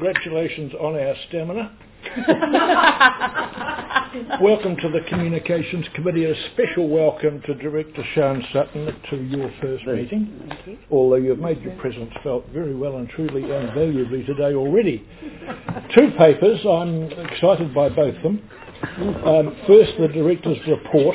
Congratulations on our stamina. Welcome to the Communications Committee. A special welcome to Director Sian Sutton to your first meeting. Thank you. Although you've made your presence felt very well and truly and valuably today already. Two papers, I'm excited by both of them. First, the Director's report.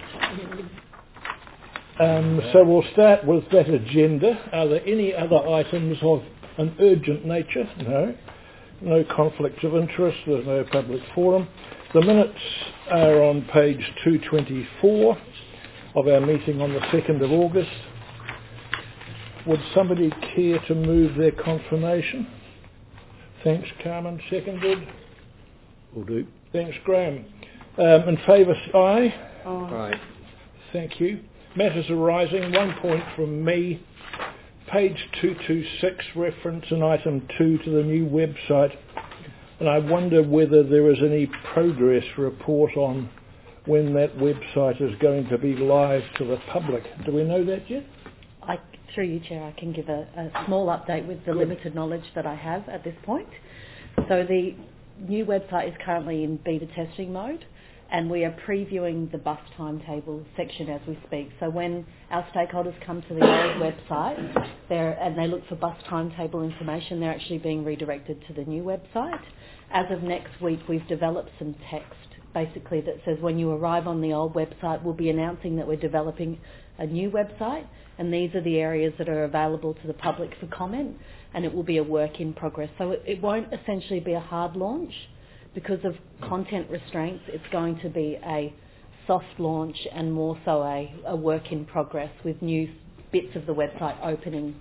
So we'll start with that agenda. Are there any other items of an urgent nature? No. No conflicts of interest. There's no public forum. The minutes are on page 224 of our meeting on the 2nd of August. Would somebody care to move their confirmation? Thanks, Carmen. Seconded? Will do. Thanks, Graham. In favour, aye? Aye. Thank you. Matters arising, 1 point from me. Page 226, reference in item 2 to the new website. And I wonder whether there is any progress report on when that website is going to be live to the public. Do we know that yet? Through you, Chair, I can give a small update with the limited knowledge that I have at this point. So the new website is currently in beta testing mode, and we are previewing the bus timetable section as we speak. So when our stakeholders come to the old website and they look for bus timetable information, they're actually being redirected to the new website. As of next week, we've developed some text basically that says when you arrive on the old website, we'll be announcing that we're developing a new website, and these are the areas that are available to the public for comment, and it will be a work in progress. So it won't essentially be a hard launch. Because of content restraints, it's going to be a soft launch and more so a work in progress with new bits of the website opening.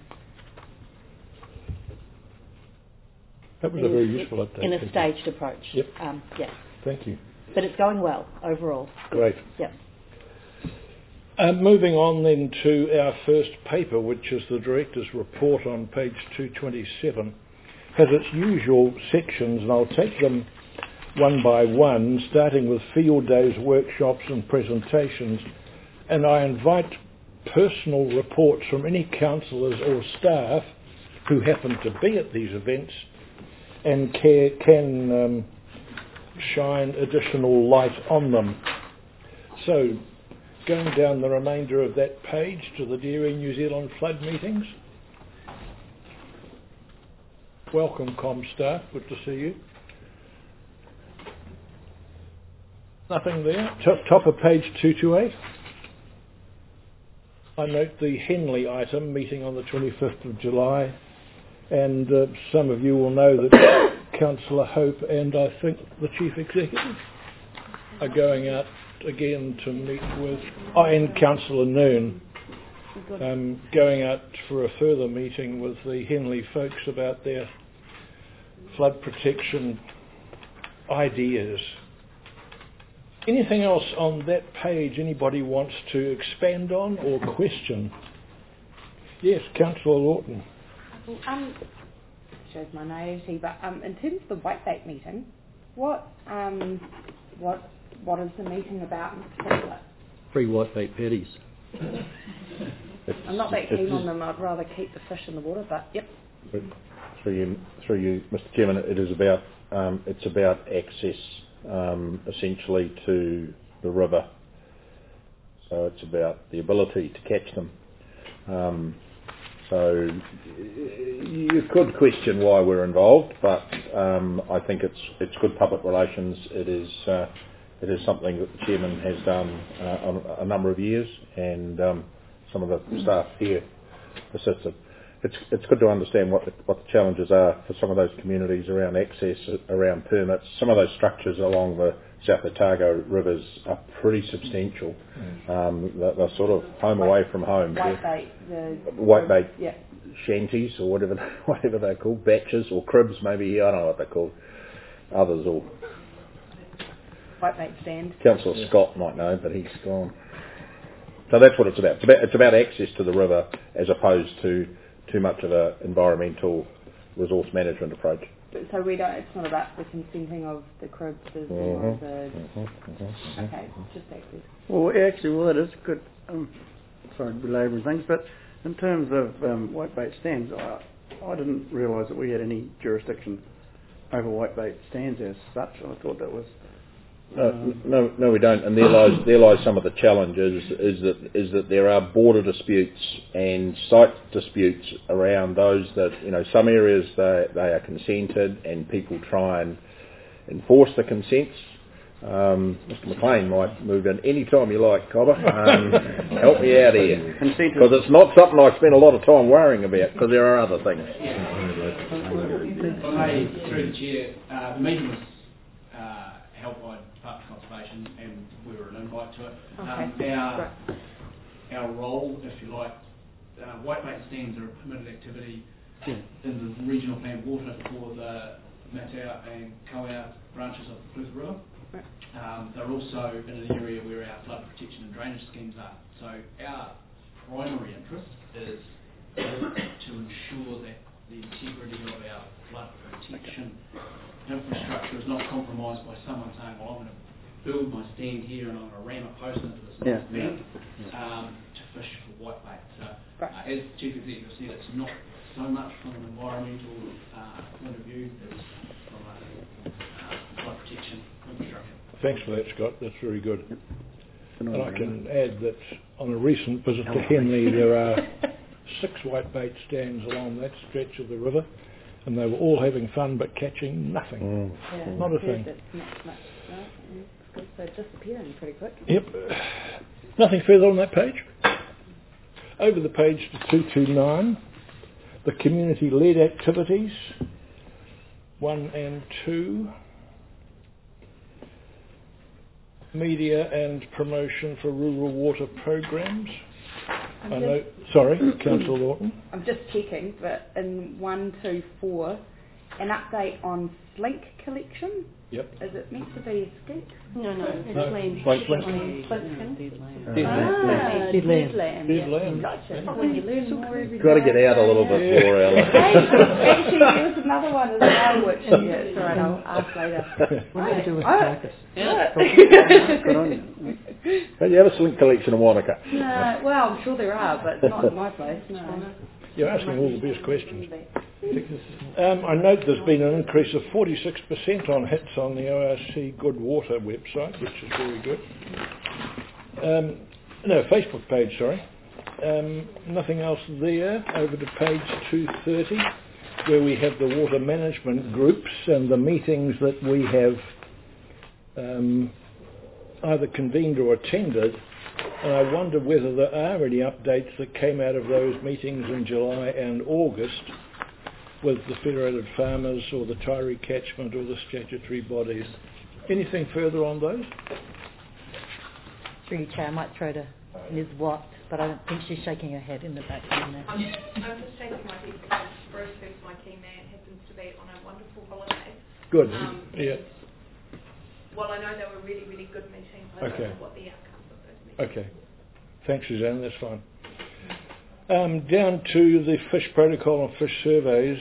That was a very useful update. In a staged approach. Yep. Yeah. Thank you. But it's going well overall. Great. Yep. Moving on then to our first paper, which is the Director's report on page 227, has its usual sections, and I'll take them one by one, starting with field days, workshops and presentations. And I invite personal reports from any councillors or staff who happen to be at these events and can shine additional light on them. So, going down the remainder of that page to the Dairy New Zealand flood meetings. Welcome, Com staff. Good to see you. Nothing there. Top of page 228. I note the Henley item, meeting on the 25th of July. And some of you will know that Councillor Hope and I think the Chief Executive are going out again to meet with, and Councillor Noon, going out for a further meeting with the Henley folks about their flood protection ideas. Anything else on that page anybody wants to expand on or question? Yes, Councillor Lawton. Shows my naivety, but in terms of the whitebait meeting, what is the meeting about in particular? Free whitebait patties. I'm not that keen on them. I'd rather keep the fish in the water, but yep. Through you, Mr. Chairman, it is about it's about access essentially to the river. So it's about the ability to catch them. So you could question why we're involved, but I think it's good public relations. It is something that the chairman has done on a number of years, and some of the staff here assisted. It's good to understand what the challenges are for some of those communities around access, around permits. Some of those structures along the South Otago rivers are pretty substantial. They're sort of home away from home. Whitebait yeah. Shanties or whatever they're called, batches or cribs maybe. I don't know what they're called. Others or whitebait stand. Councillor Scott might know, but he's gone. So that's what it's about. It's about access to the river as opposed to too much of an environmental resource management approach. So it's not about the consenting of the cribs or the... Okay, just access. Well, that is good. Sorry to belabour things, but in terms of whitebait stands, I didn't realise that we had any jurisdiction over whitebait stands as such. I thought that was... No, we don't. And there lies some of the challenges. Is that there are border disputes and site disputes around those that some areas they are consented and people try and enforce the consents. Mr. McLean might move in any time you like, Cobber. Help me out here, because it's not something I spend a lot of time worrying about, because there are other things. Through the chair, the meeting was held by Department of Conservation, and we were an invite to it. Okay. Our role, if you like, whitebait stands are a permitted activity in the regional plan water for the Matau and Kauau branches of the Clutha River. They're also in an area where our flood protection and drainage schemes are. So our primary interest is to ensure that the integrity of our flood protection infrastructure is not compromised by someone saying, well, I'm going to build my stand here and I'm going to ram a post into this stand to fish for whitebait. So as Chief Executive said, it's not so much from an environmental point of view as from a flood protection infrastructure. Thanks for that, Scott. That's very good. And I can add that on a recent visit to Henley, there are 6 whitebait stands along that stretch of the river, and they were all having fun but catching nothing. Not a thing. So it's disappearing pretty quick. Yep. Nothing further on that page. Over the page to 229, the community-led activities, 1 and 2. Media and promotion for rural water programs. Sorry, Councillor Lawton. I'm just checking, but in 1, 2, 4, an update on slink collection. Yep. Is it meant to be skink? No, it's No, land. Dead land. Dead land. Gotcha. Oh, when you learn more every day. Got to get out a little bit more, Ella. Actually, there was another one as well, which it's all right, I'll ask later. What do you do with carcass? Good on you. Don't you have a slink collection in Wanaka? No, well, I'm sure there are, but not at my place. No. You're asking all the best questions. I note there's been an increase of 46% on hits on the ORC Good Water website, which is very good. Facebook page, sorry. Nothing else there. Over to page 230, where we have the water management groups and the meetings that we have either convened or attended. And I wonder whether there are any updates that came out of those meetings in July and August with the Federated Farmers or the Taieri Catchment or the statutory bodies. Anything further on those? Through you, Chair, I might throw to Ms. Watt, but I don't think she's shaking her head in the back. I'm just shaking my head because Bruce, who's my key man, happens to be on a wonderful holiday. Good. While I know they were really, really good meetings, I don't know what the outcomes of those meetings. Okay. Thanks, Suzanne. That's fine. Down to the fish protocol and fish surveys.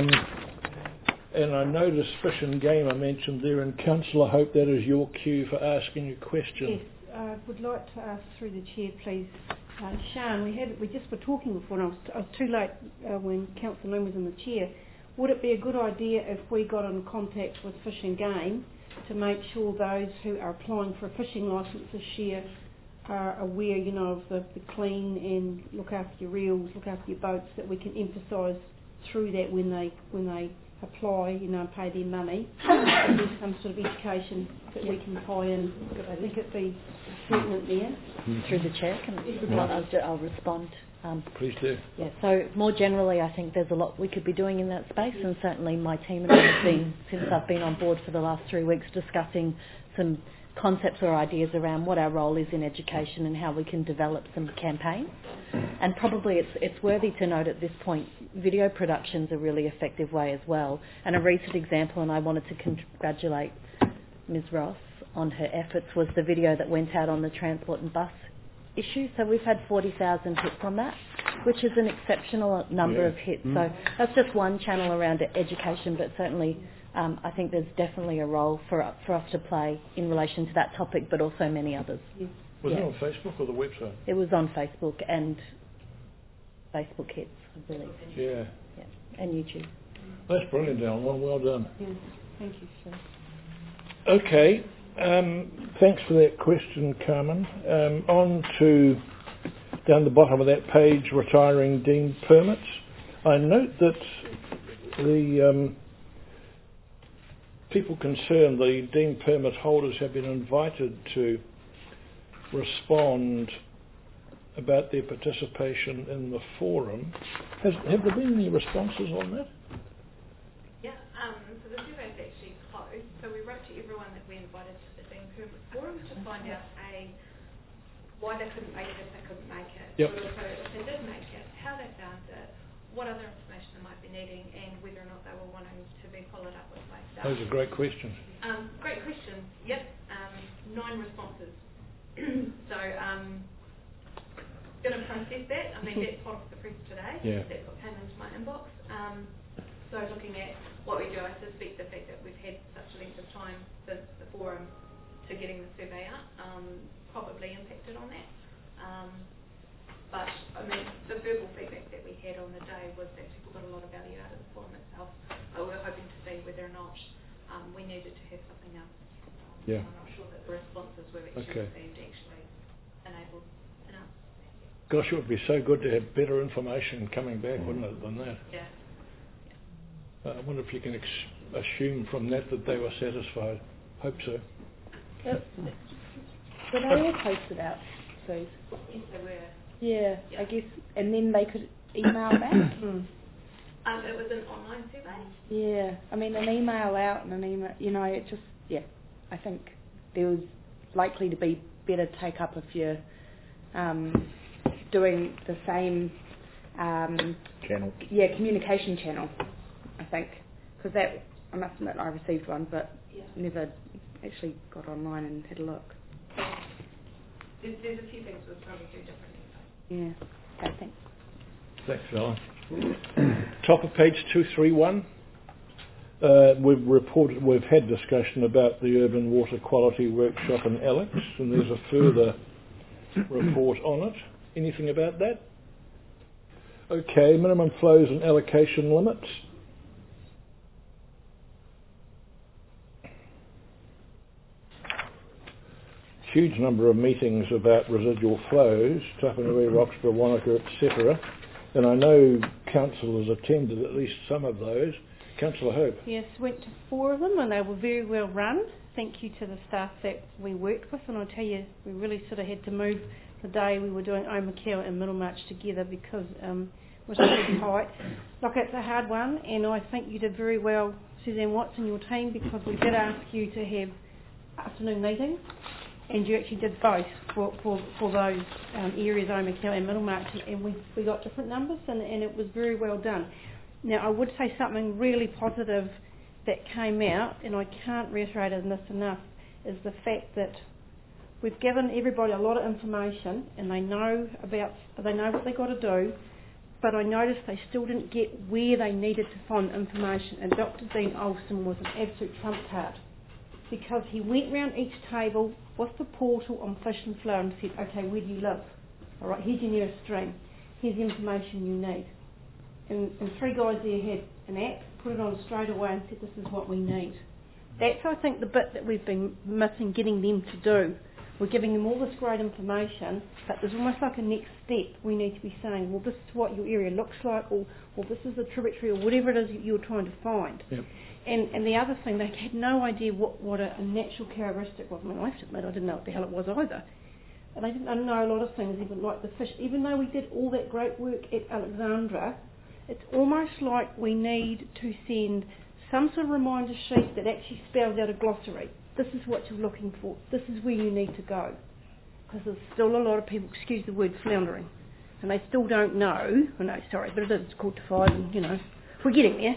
And I noticed Fish and Game I mentioned there, and Councillor Hope, that is your cue for asking a question. Yes, I would like to ask through the chair, please. Sian, we just were talking before, and I was too late when Councillor Loom was in the chair. Would it be a good idea if we got in contact with Fish and Game to make sure those who are applying for a fishing licence this year are aware, of the clean and look after your reels, look after your boats, that we can emphasise through that when they apply, and pay their money. If there's some sort of education that we can tie in. I think it'd be pertinent there. Through the Chair, I'll respond. Please do. Yeah, so more generally, I think there's a lot we could be doing in that space, and certainly my team and I have been, since I've been on board for the last 3 weeks, discussing some concepts or ideas around what our role is in education and how we can develop some campaigns. And probably it's worthy to note at this point, video production's a really effective way as well. And a recent example, and I wanted to congratulate Ms. Ross on her efforts, was the video that went out on the transport and bus issue. So we've had 40,000 hits on that, which is an exceptional number of hits. So that's just one channel around education, but certainly I think there's definitely a role for us to play in relation to that topic, but also many others. Was it on Facebook or the website? It was on Facebook and Facebook Hits, I believe. Yeah. And YouTube. That's brilliant, Alan. Well done. Thank you, sir. Okay, thanks for that question, Carmen. On to down the bottom of that page, retiring deemed permits. I note that the people concerned, the deemed permit holders, have been invited to respond about their participation in the forum. Have there been any responses on that? Yeah, so the survey is actually closed. So we wrote to everyone that we invited to the Deemed Permit Forum to find out why they couldn't make it if they couldn't make it. Yep. But also if they did make it, how they found it, what other information they might be needing, and whether or not they were wanting to be followed up with by staff. Those are great questions. Great questions. Yep. 9 responses. So going to process that. I mean, that's hot off the press today. Yeah. That's what came into my inbox. So looking at what we do, I suspect the fact that we've had such a length of time since the forum to getting the survey out probably impacted on that. But I mean, the verbal feedback that we had on the day was that people got a lot of value out of the forum itself. But we were hoping to see whether or not we needed to have something else. Yeah. I'm not sure that the responses were actually received actually enabled enough. Gosh, it would be so good to have better information coming back, wouldn't it, than that? Yeah. I wonder if you can assume from that they were satisfied. Hope so. Were they all posted out, Sue? Yes, they were. Yeah, I guess, and then they could email back? It was an online survey. Yeah, I mean, an email out and an email, it just, I think there was likely to be better take up if you're doing the same channel. Yeah, communication channel, I think. Because that, I must admit, I received one, but never actually got online and had a look. There's a few things we'll probably do differently. Yeah, okay, thanks. Thanks, Alan. Top of page 231. We've had discussion about the urban water quality workshop in Alex, and there's a further report on it. Anything about that? Okay, minimum flows and allocation limits. Huge number of meetings about residual flows, Tapanui, Roxburgh, Wanaka, etc. And I know council has attended at least some of those. Councillor Hope. Yes, went to 4 of them and they were very well run. Thank you to the staff that we worked with, and I'll tell you, we really sort of had to move the day we were doing Omakau and Middlemarch together because it was really tight. Look, it's a hard one, and I think you did very well, Suzanne Watts and your team, because we did ask you to have afternoon meetings, and you actually did both for those areas, Omakau and Middlemarch, and we got different numbers, and it was very well done. Now, I would say something really positive that came out, and I can't reiterate this enough, is the fact that we've given everybody a lot of information, and they know what they got to do, but I noticed they still didn't get where they needed to find information, and Dr. Dean Olsen was an absolute trump card, because he went round each table with the portal on Fish and Flow and said, okay, where do you live? All right, here's your nearest stream. Here's the information you need. And 3 guys there had an app, put it on straight away and said, this is what we need. That's, I think, the bit that we've been missing, getting them to do. We're giving them all this great information, but there's almost like a next step. We need to be saying, well, this is what your area looks like, or this is a tributary, or whatever it is you're trying to find. Yep. And the other thing, they had no idea what a natural characteristic was. I mean, I have to admit, I didn't know what the hell it was either. And they didn't know a lot of things, even like the fish. Even though we did all that great work at Alexandra, it's almost like we need to send some sort of reminder sheet that actually spells out a glossary. This is what you're looking for. This is where you need to go. Because there's still a lot of people, excuse the word, floundering. And they still don't know. Oh, no, sorry, but it is quarter to 5 and, we're getting there.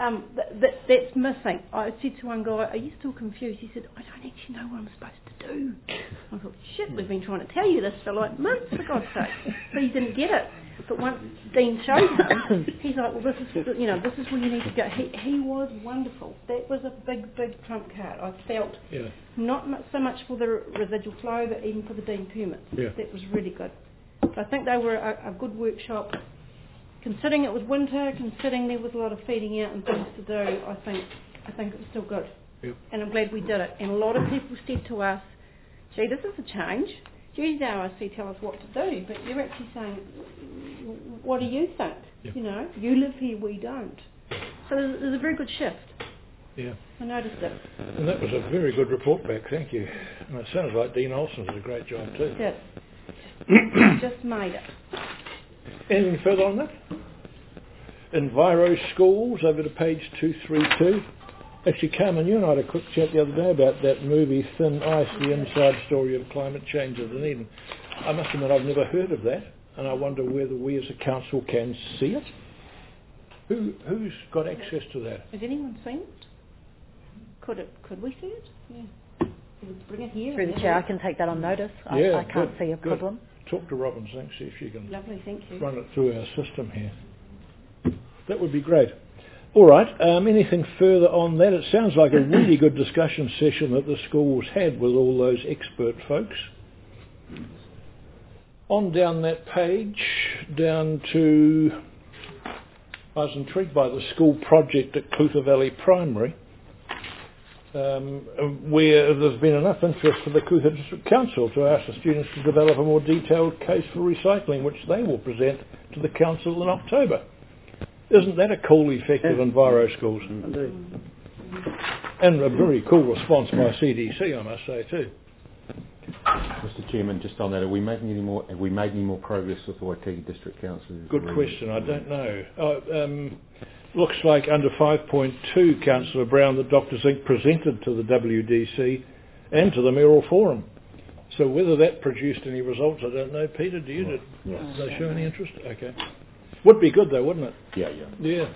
That's missing. I said to one guy, are you still confused? He said, I don't actually know what I'm supposed to do. I thought, shit, we've been trying to tell you this for like months, for God's sake. But he didn't get it. But once Dean showed him, he's like, well, this is where you need to go. He was wonderful. That was a big, big trump card. I felt not so much for the residual flow, but even for the Dean permits. Yeah. That was really good. So I think they were a good workshop. Considering it was winter, considering there was a lot of feeding out and things to do, I think I think it was still good. Yep. And I'm glad we did it. And a lot of people said to us, gee, this is a change. Gee, the RIC tell us what to do. But you're actually saying, what do you think? Yep. You know, you live here, we don't. So there's a very good shift. Yeah. I noticed it. And that was a very good report back, thank you. And it sounds like Dean Olsen did a great job too. Did. Just made it. Anything further on that? Enviro Schools, over to page 232. Actually, Carmen, you and I had a quick chat the other day about that movie, Thin Ice, the inside story of climate change in Dunedin. I must admit I've never heard of that, and I wonder whether we as a council can see it. Who's got access to that? Has anyone seen it? Could we see it? Yeah. Bring it here. Through the chair, I can take that on notice. Yeah, I can't see a good. problem. Talk to Robin, thanks, see if she can Lovely, thank you. run it through our system here. That would be great. All right, anything further on that? It sounds like a really good discussion session that the schools had with all those expert folks. On down that page, down to... I was intrigued by the school project at Clutha Valley Primary, where there's been enough interest for the Clutha District Council to ask the students to develop a more detailed case for recycling, which they will present to the council in October. Isn't that a cool, effective Enviro Schools? Indeed. And a very cool response by CDC, I must say too. Mr. Chairman, just on that, have we made any more progress with the Waitaki District Council? Good question. I don't know. Looks like under 5.2, Councillor Brown, that Doctors Inc. presented to the WDC and to the Mayoral Forum. So whether that produced any results, I don't know. Peter, do you? Did they show any interest? Okay. Would be good though, wouldn't it? Yeah.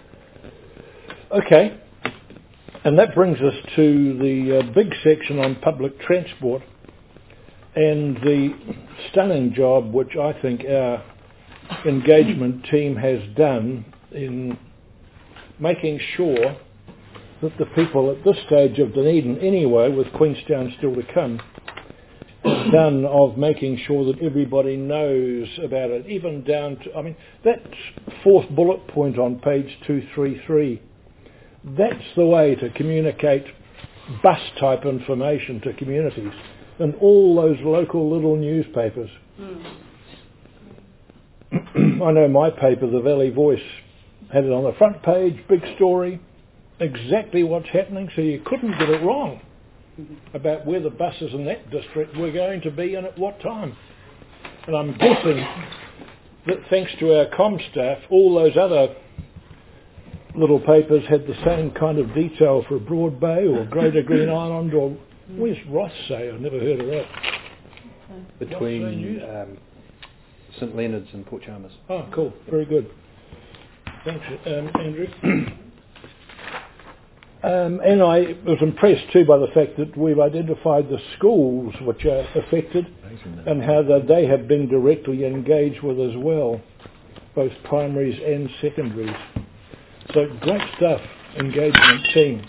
Okay. And that brings us to the big section on public transport and the stunning job which I think our engagement team has done in making sure that the people at this stage of Dunedin anyway, with Queenstown still to come, have done of making sure that everybody knows about it, even down to, I mean, that fourth bullet point on page 233, that's the way to communicate bus type information to communities and all those local little newspapers. I know my paper, the Valley Voice, had it on the front page, big story, exactly what's happening, so you couldn't get it wrong about where the buses in that district were going to be and at what time. And I'm guessing that thanks to our comm staff, all those other little papers had the same kind of detail for Broad Bay or Greater Green Island or where's Ross say? I've never heard of that. Between St Leonard's and Port Chalmers. Oh, cool. Very good. Thanks, Andrew. And I was impressed too by the fact that we've identified the schools which are affected and how that they have been directly engaged with as well, both primaries and secondaries. So great stuff, engagement team.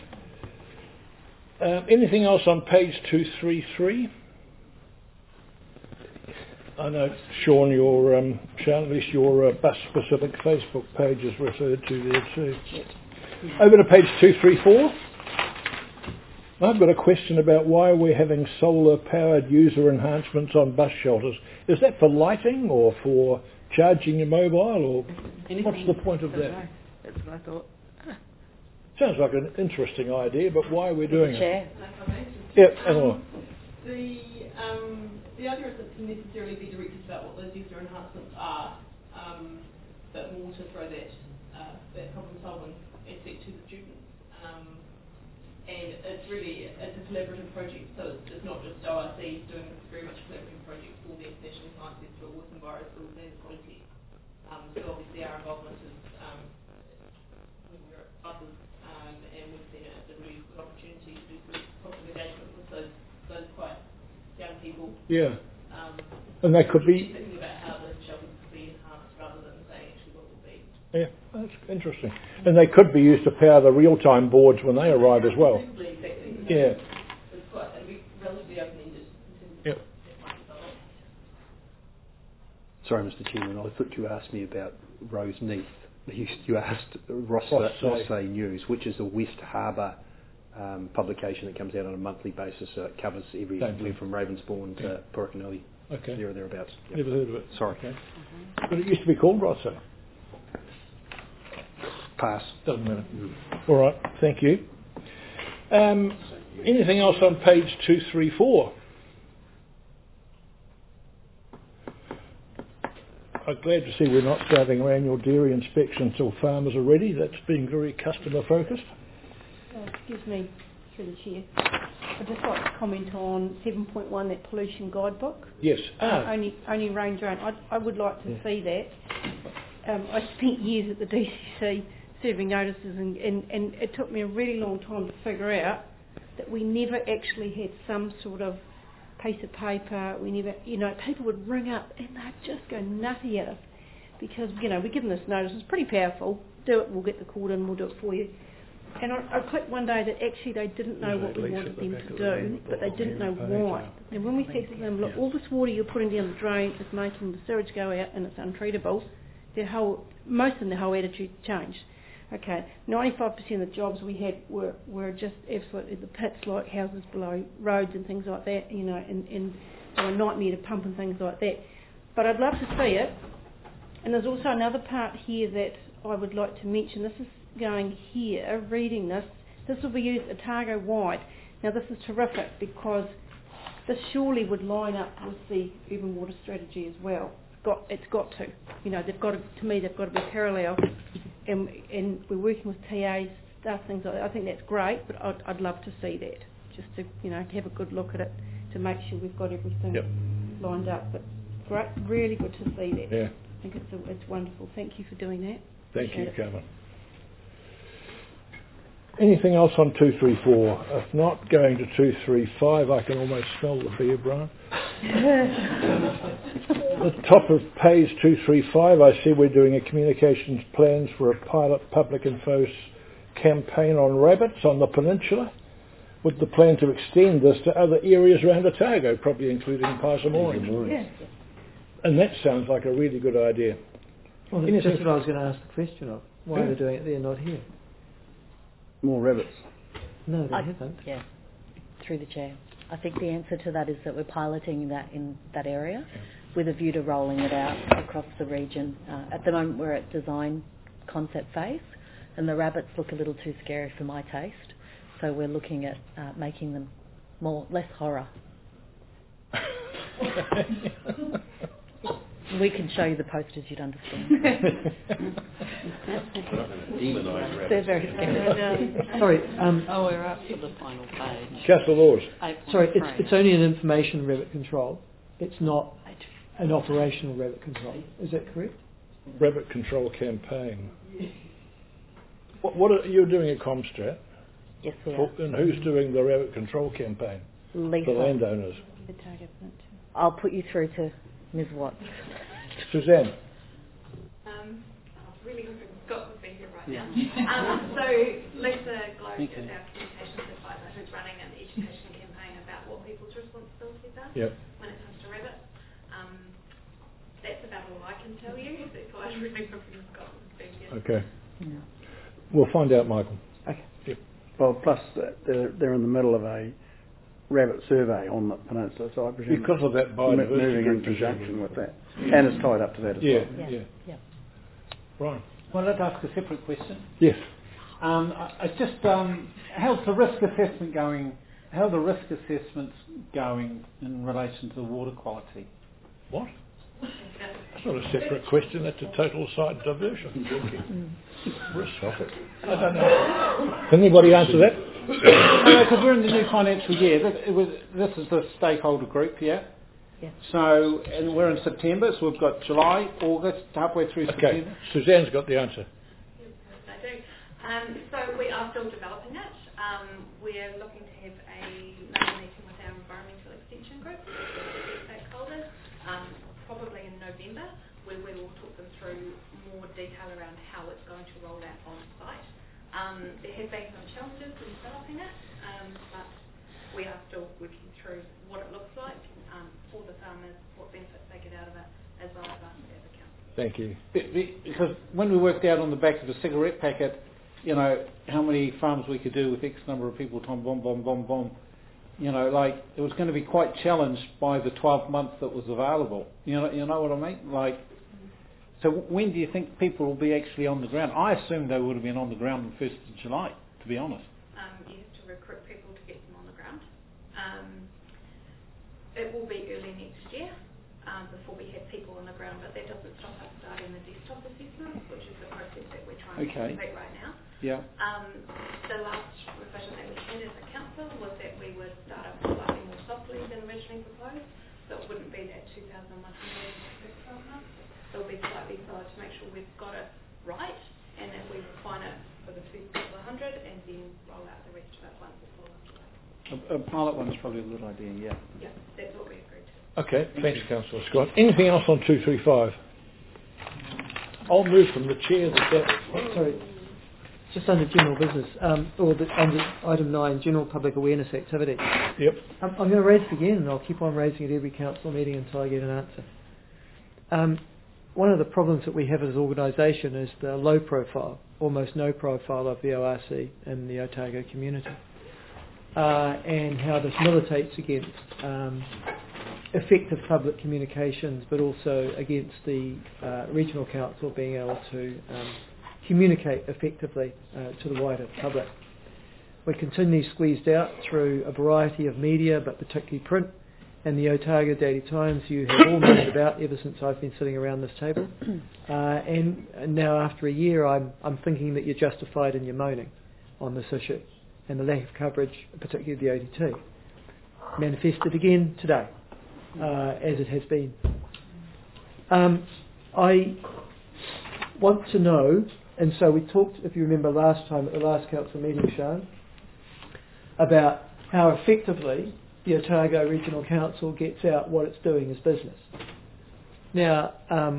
Anything else on page 233? I know, Sean, at least your bus-specific Facebook page is referred to there too. Over to page 234. I've got a question about why we're having solar-powered user enhancements on bus shelters. Is that for lighting or for charging your mobile, or what's the point of that? That's what I thought. Sounds like an interesting idea, but why are we doing Chair. it? Yeah, Eleanor. The idea isn't to necessarily be directed about what those user enhancements are, but more to throw that problem solving aspect to the students. And it's a collaborative project, so it's not just ORC doing it, it's very much a collaborative project for the International Science Festival with Enviro Schools and Polytech. So obviously our involvement is when we're at buses, and we've seen it as a really good opportunity to do some positive engagement with those quite young people. Yeah. And they could be... Thinking about how the shelters could be enhanced rather than saying actually what will be. Yeah, that's interesting. And they could be used to power the real-time boards when they arrive as well. Exactly. Yeah. It'll be relatively open-ended. Yep. Sorry, Mr. Chairman, I thought you asked me about Rose Neath. You asked Rossay News, which is a West Harbour publication that comes out on a monthly basis. So it covers everywhere from Ravensbourne to Porokanui. Okay. There or thereabouts. Yep. Never heard of it. Sorry. Okay. But it used to be called Rossay. Pass. Doesn't matter. All right. Thank you. Anything else on page 234? I'm glad to see we're not starting our annual dairy inspection until farmers are ready. That's being very customer focused. Excuse me, through the chair. I'd just like to comment on 7.1, that pollution guidebook. Yes. Only range around. I would like to see that. I spent years at the DCC serving notices, and it took me a really long time to figure out that we never actually had some sort of piece of paper. We never, people would ring up and they'd just go nutty at us because, we're given this notice. It's pretty powerful. Do it, we'll get the cord in, we'll do it for you. And I clicked one day that actually they didn't know what we wanted them to do, but they didn't know why. And when we said to them, look, all this water you're putting down the drain is making the sewage go out and it's untreatable, most of them, their whole attitude changed. Okay, 95% of the jobs we had were just absolutely the pits, like houses below roads and things like that, and they were a nightmare to pump and things like that. But I'd love to see it. And there's also another part here that I would like to mention. This is going here, reading this. This will be used Otago-wide. Now this is terrific because this surely would line up with the urban water strategy as well. It's got to. They've got to be parallel. And we're working with TAs, things like that. I think that's great, but I'd love to see that, just to have a good look at it to make sure we've got everything lined up. But great, really good to see that. Yeah. I think it's wonderful. Thank you for doing that. Thank you, Carmen. Anything else on 234? If not, going to 235, I can almost smell the beer, Brian. At the top of page 235, I see we're doing a communications plans for a pilot public info campaign on rabbits on the peninsula, with the plan to extend this to other areas around Otago, probably including Parsum Orange. Yeah. And that sounds like a really good idea. Well, that's just what I was going to ask the question of. Why are they doing it there, not here? More rabbits. No, they haven't. Yeah, through the chair. I think the answer to that is that we're piloting that in that area with a view to rolling it out across the region. At the moment we're at design concept phase and the rabbits look a little too scary for my taste, so we're looking at making them less horror. We can show you the posters, you'd understand. They're very scary. Sorry. We're up to the final page. Castle Laws. Sorry, it's only an information rabbit control. It's not an operational rabbit control. Is that correct? Rabbit control campaign. What are you doing at Comstrat? Yes, we are. And who's doing the rabbit control campaign? Lisa. The landowners. I'll put you through to Ms. Watts. Suzanne. I've really got to be here right now. So Lisa Globe is our communications advisor who's running an education campaign about what people's responsibilities are when it comes to rabbits. That's about all I can tell you. That's why I really prefer Scotland to be here. Okay. Yeah. We'll find out, Michael. Okay. Yep. Well, plus they're in the middle of a rabbit survey on the peninsula, so I presume because of that biodiversity moving in conjunction with that, and it's tied up to that as well. Yeah. Right. Well, let's ask a separate question. Yes. It's just how's the risk assessment going? How are the risk assessments going in relation to the water quality? What? That's not a separate question. That's a total side diversion. Risk topic. I don't know. Can anybody answer that? Because we're in the new financial year. This is the stakeholder group, yeah? Yeah. So, and we're in September, so we've got July, August, halfway through September. Okay, Suzanne's got the answer. Yes, I do. So we are still developing it. We're looking to have another meeting with our environmental extension group, the stakeholders, probably in November, where we will talk them through more detail around how it's going to roll out on site. There have been some challenges in developing it, but we are still working through what it looks like for the farmers, what benefits they get out of it, as well as us as a council. Thank you. Because when we worked out on the back of a cigarette packet, you know, how many farms we could do with X number of people, tom, bom, bom, bom, bom, you know, like, it was going to be quite challenged by the 12 months that was available. You know what I mean? Like, so when do you think people will be actually on the ground? I assumed they would have been on the ground on the 1st of July, to be honest. You have to recruit people to get them on the ground. It will be early next year before we have people on the ground, but that doesn't stop us starting the desktop assessment, which is the process that we're trying to complete right now. Yeah. The last revision that we had as a council was that we would start up slightly more softly than originally proposed, so it wouldn't be that 2,100 in the first 12 months. It'll be slightly slower to make sure we've got it right, and that we refine it for the first couple of hundred, and then roll out the rest of it once it's all up to date. A pilot one's probably a good idea, yeah. Yeah, that's what we agreed to. Okay, thanks, Councillor Scott. Anything else on 235? I'll move from the chair Sorry, just under general business, under item 9, general public awareness activity. Yep. I'm going to raise it again, and I'll keep on raising it every council meeting until I get an answer. One of the problems that we have as an organisation is the low profile, almost no profile of the ORC and the Otago community, and how this militates against effective public communications, but also against the regional council being able to communicate effectively to the wider public. We're continually squeezed out through a variety of media, but particularly print, and the Otago Daily Times you have all known about ever since I've been sitting around this table. And now after a year I'm thinking that you're justified in your moaning on this issue and the lack of coverage, particularly of the ODT. Manifested again today, as it has been. I want to know, and so we talked, if you remember last time at the last council meeting, Sean, about how effectively the Otago Regional Council gets out what it's doing as business. Now,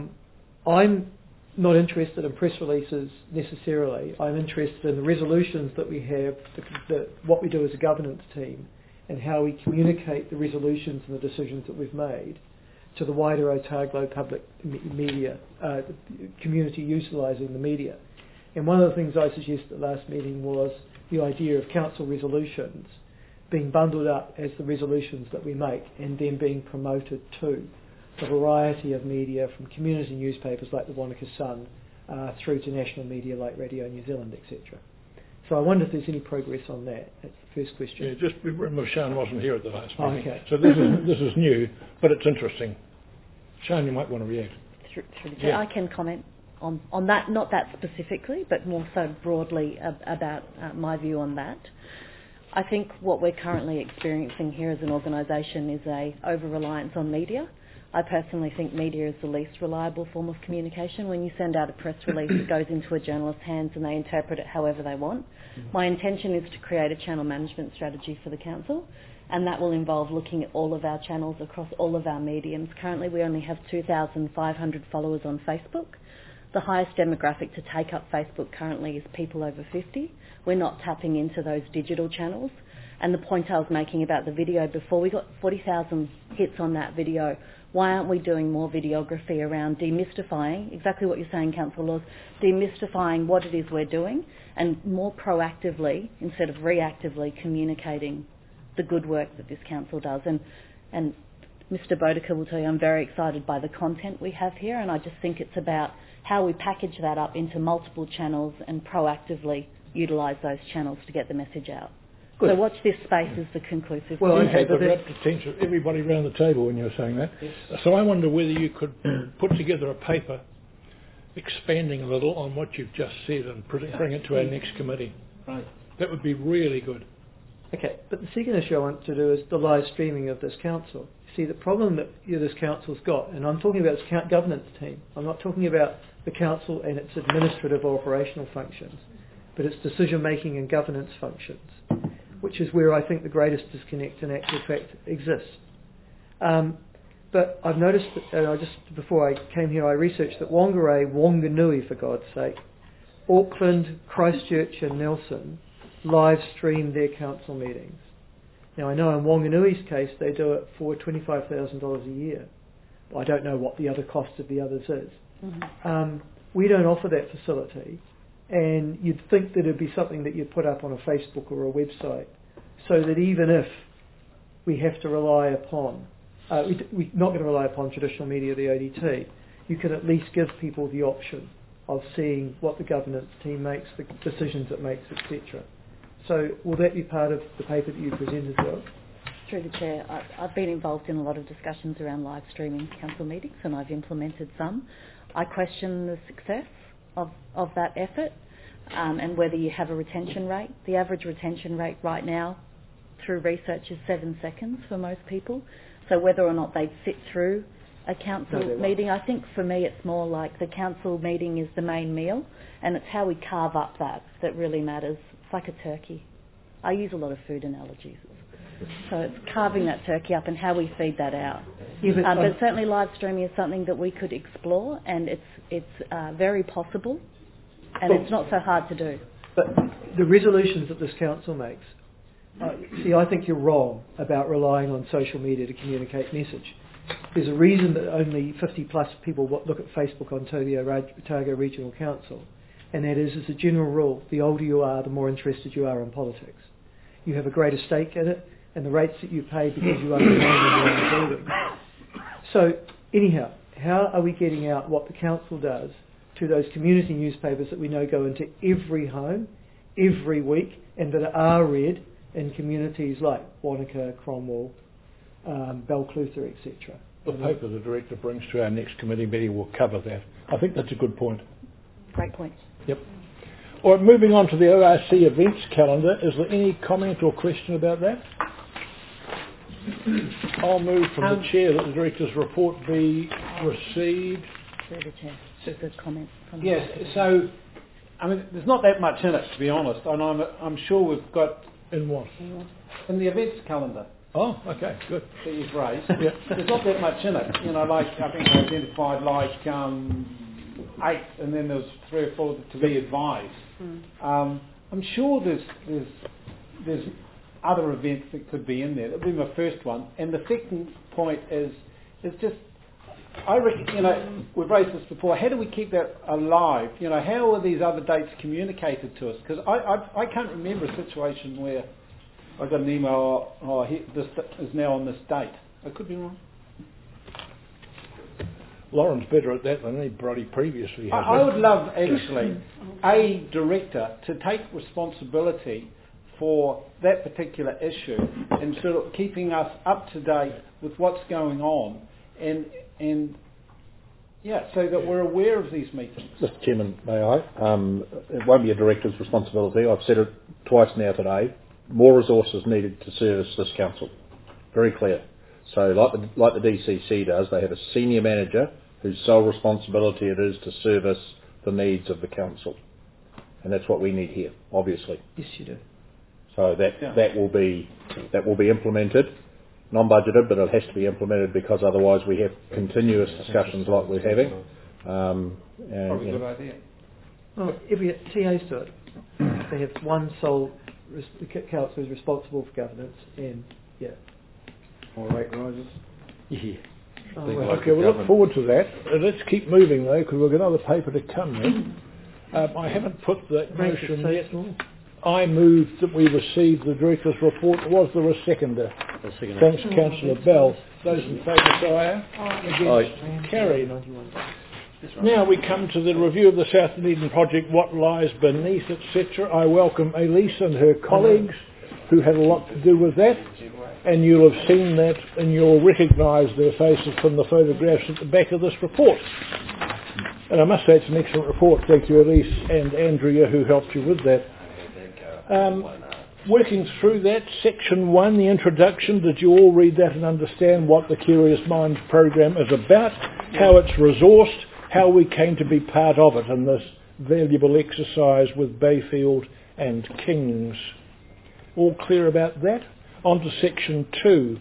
I'm not interested in press releases necessarily. I'm interested in the resolutions that we have, what we do as a governance team, and how we communicate the resolutions and the decisions that we've made to the wider Otago public media, community utilising the media. And one of the things I suggested at the last meeting was the idea of council resolutions being bundled up as the resolutions that we make and then being promoted to a variety of media, from community newspapers like the Wanaka Sun through to national media like Radio New Zealand, etc. So I wonder if there's any progress on that. That's the first question. Yeah, just remember Sean wasn't here at the last meeting. Okay. So this is new, but it's interesting. Sean, you might want to react. Yeah. I can comment on that, not that specifically, but more so broadly about my view on that. I think what we're currently experiencing here as an organisation is a over-reliance on media. I personally think media is the least reliable form of communication. When you send out a press release, it goes into a journalist's hands and they interpret it however they want. My intention is to create a channel management strategy for the council, and that will involve looking at all of our channels across all of our mediums. Currently we only have 2,500 followers on Facebook. The highest demographic to take up Facebook currently is people over 50. We're not tapping into those digital channels. And the point I was making about the video before, we got 40,000 hits on that video. Why aren't we doing more videography around demystifying, exactly what you're saying, Councillor Laws, demystifying what it is we're doing and more proactively, instead of reactively, communicating the good work that this council does. And Mr Bodica will tell you I'm very excited by the content we have here, and I just think it's about how we package that up into multiple channels and proactively utilise those channels to get the message out. Good. So watch this space as the conclusive. Well, okay, but that attention of everybody around the table when you're saying that. Yes. So I wonder whether you could put together a paper expanding a little on what you've just said and bring it to our next committee. Right. That would be really good. Okay, but the second issue I want to do is the live streaming of this council. See, the problem that this council's got, and I'm talking about its governance team, I'm not talking about the council and its administrative or operational functions, but its decision-making and governance functions, which is where I think the greatest disconnect in actual fact exists. But I've noticed that, before I came here, I researched that Whangarei, Wanganui for God's sake, Auckland, Christchurch and Nelson live stream their council meetings. Now I know in Wanganui's case they do it for $25,000 a year. I don't know what the other cost of the others is. We don't offer that facility, and you'd think that it'd be something that you'd put up on a Facebook or a website, so that even if we have to rely upon, we're not going to rely upon traditional media, the ODT, you can at least give people the option of seeing what the governance team makes, the decisions it makes, etc. So will that be part of the paper that you present as well? Through the Chair, I've been involved in a lot of discussions around live streaming council meetings, and I've implemented some. I question the success of that effort and whether you have a retention rate. The average retention rate right now through research is 7 seconds for most people. So whether or not they'd sit through a council meeting, I think for me it's more like the council meeting is the main meal, and it's how we carve up that really matters. It's like a turkey. I use a lot of food analogies. So it's carving that turkey up and how we feed that out. Yeah, but certainly live streaming is something that we could explore, and it's very possible, and it's not so hard to do. But the resolutions that this council makes, I think you're wrong about relying on social media to communicate message. There's a reason that only 50 plus people look at Facebook on Otago Regional Council, and that is, as a general rule, the older you are, the more interested you are in politics. You have a greater stake in it, and the rates that you pay because you own the land and the building. So anyhow, how are we getting out what the council does to those community newspapers that we know go into every home, every week, and that are read in communities like Wanaka, Cromwell, Balclutha, etc.? The paper the Director brings to our next committee meeting will cover that. I think that's a good point. Great point. Yep. All right, moving on to the ORC events calendar. Is there any comment or question about that? I'll move from the Chair that the Director's report be received. Through the Chair. There's a comment from Yes, so, I mean, there's not that much in it, to be honest, and I'm sure we've got... In what? In the events calendar. Oh, okay, good. That you've raised. Yeah. There's not that much in it. You know, like, I think I identified like 8, and then there's 3 or 4 to be advised. I'm sure there's other events that could be in there. That would be my first one. And the second point is just, I reckon, you know, we've raised this before, how do we keep that alive? You know, how are these other dates communicated to us? Because I can't remember a situation where I got an email, this is now on this date. I could be wrong. Lauren's better at that than anybody previously has. I would love, actually, a director to take responsibility for that particular issue and sort of keeping us up to date with what's going on and so that we're aware of these meetings. Mr. Chairman, may I? It won't be a director's responsibility. I've said it twice now today. More resources needed to service this council. Very clear. So like the DCC does, they have a senior manager whose sole responsibility it is to service the needs of the council. And that's what we need here, obviously. Yes, you do. So that will be implemented, non-budgeted, but it has to be implemented because otherwise we have continuous discussions like we're having. Probably a good idea. Well, every TAs do it. They have one sole the council is responsible for governance, and more rate rises. Yeah. Okay, we'll look forward to that. Let's keep moving though, because we've got another paper to come then. I haven't put that motion yet. I moved that we receive the Director's report. Was there a seconder? Thanks, Councillor Bell. Those in favour say aye. Against? Carried. Now we come to the review of the South Dunedin project, what lies beneath, etc. I welcome Elise and her colleagues who had a lot to do with that, and you'll have seen that and you'll recognise their faces from the photographs at the back of this report. And I must say it's an excellent report. Thank you, Elise and Andrea, who helped you with that. Working through that, section 1, the introduction, did you all read that and understand what the Curious Minds program is about, how it's resourced, how we came to be part of it in this valuable exercise with Bayfield and Kings? All clear about that? On to section 2.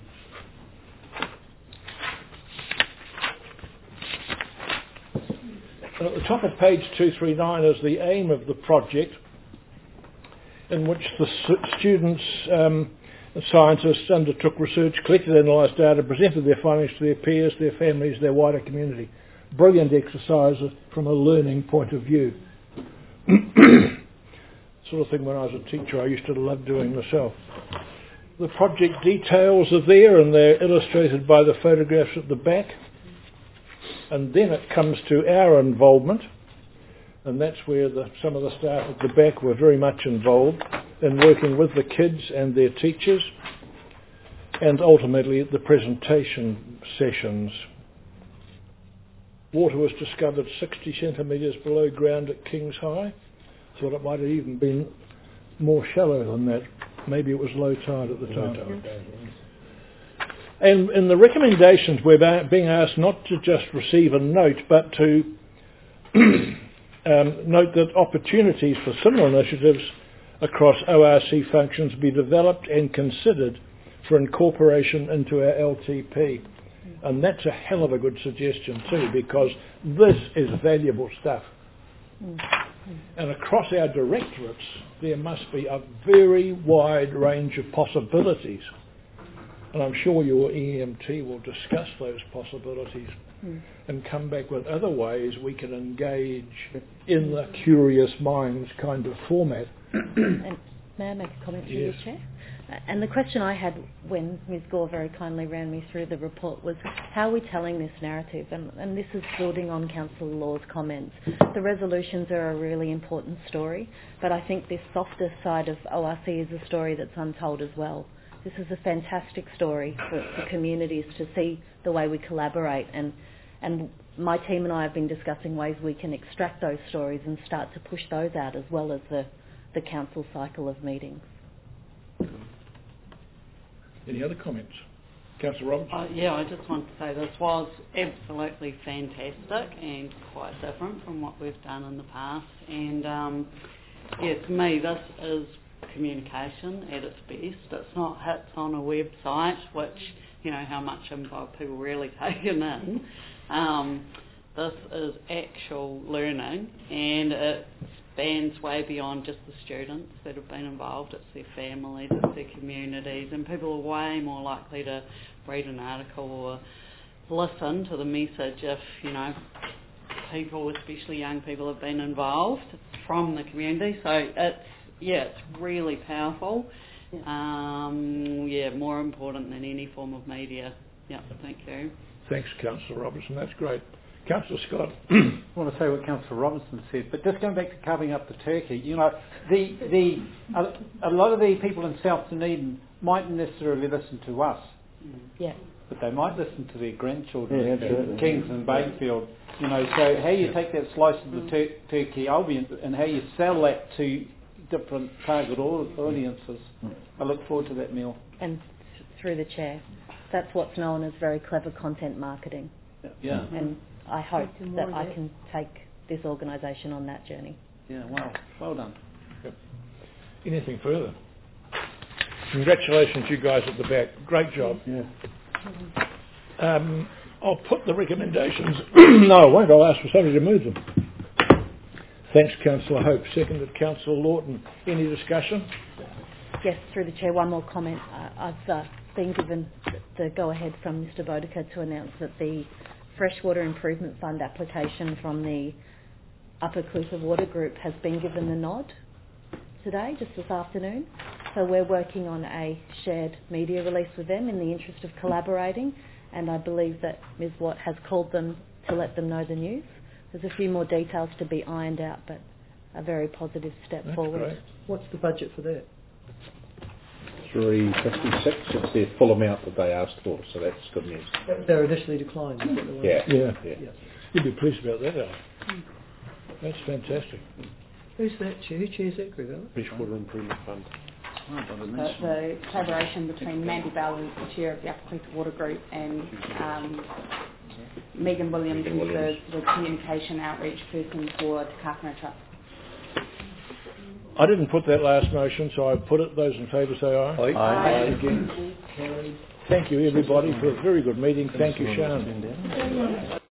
And at the top of page 239 is the aim of the project, in which the students and scientists undertook research, collected and analysed data, presented their findings to their peers, their families, their wider community. brilliant exercise from a learning point of view. Sort of thing when I was a teacher I used to love doing myself. The project details are there and they're illustrated by the photographs at the back. And then it comes to our involvement, and that's where some of the staff at the back were very much involved in working with the kids and their teachers, and ultimately the presentation sessions. Water was discovered 60 centimetres below ground at Kings High. Thought it might have even been more shallow than that. Maybe it was low tide at the time. And in the recommendations we're being asked not to just receive a note, but to note that opportunities for similar initiatives across ORC functions be developed and considered for incorporation into our LTP. And that's a hell of a good suggestion too, because this is valuable stuff. And across our directorates, there must be a very wide range of possibilities. And I'm sure your EMT will discuss those possibilities and come back with other ways we can engage in the curious minds kind of format. And may I make a comment through you, Chair? And the question I had when Ms Gore very kindly ran me through the report was, how are we telling this narrative? And this is building on Councillor Law's comments. The resolutions are a really important story, but I think this softer side of ORC is a story that's untold as well. This is a fantastic story for communities to see the way we collaborate, and my team and I have been discussing ways we can extract those stories and start to push those out, as well as the council cycle of meetings. Any other comments? Councillor Roberts? I just want to say this was absolutely fantastic and quite different from what we've done in the past. And to me, this is communication at its best. It's not hits on a website, which, how much info people really taken in. This is actual learning, and it spans way beyond just the students that have been involved. It's their families, it's their communities, and people are way more likely to read an article or listen to the message if, people, especially young people, have been involved from the community. So it's really powerful. More important than any form of media. Thank you. Thanks, Councillor Robertson. That's great. Councillor Scott. I want to say what Councillor Robinson said, but just going back to covering up the turkey, a lot of the people in South Dunedin mightn't necessarily listen to us. Yeah. But they might listen to their grandchildren in Kings and Bakefield. So how you take that slice of the turkey Albion and how you sell that to different target audiences. I look forward to that meal. And through the chair, that's what's known as very clever content marketing. Yeah. And I hope that I can take this organisation on that journey. Yeah, wow. Well done. Yep. Anything further? Congratulations, you guys at the back. Great job. Yeah. I'll put the recommendations. No, I won't. I'll ask for somebody to move them. Thanks, Councillor Hope. Seconded, Councillor Lawton. Any discussion? Yes, through the chair, one more comment. I've been given the go-ahead from Mr Bodica to announce that the Freshwater Improvement Fund application from the Upper Clutha Water Group has been given the nod today, just this afternoon. So we're working on a shared media release with them in the interest of collaborating, and I believe that Ms Watt has called them to let them know the news. There's a few more details to be ironed out, but a very positive step forward. Great. What's the budget for that? 356. It's their full amount that they asked for, so that's good news. They're initially declined. Is that the one? Yeah. You'd be pleased about that, Alan. That's fantastic. Who's that, Chair? Who chairs that group, Alan? Freshwater Improvement Fund. The collaboration between Mandy Bell, who's the chair of the Upper Clutha Water Group, and Megan Williams, who's the communication outreach person for Te Kāwhana Trust. I didn't put that last motion, so I put it. Those in favour say aye. Aye. Against? Carried. Thank you, everybody, for a very good meeting. Thank you, Sharon.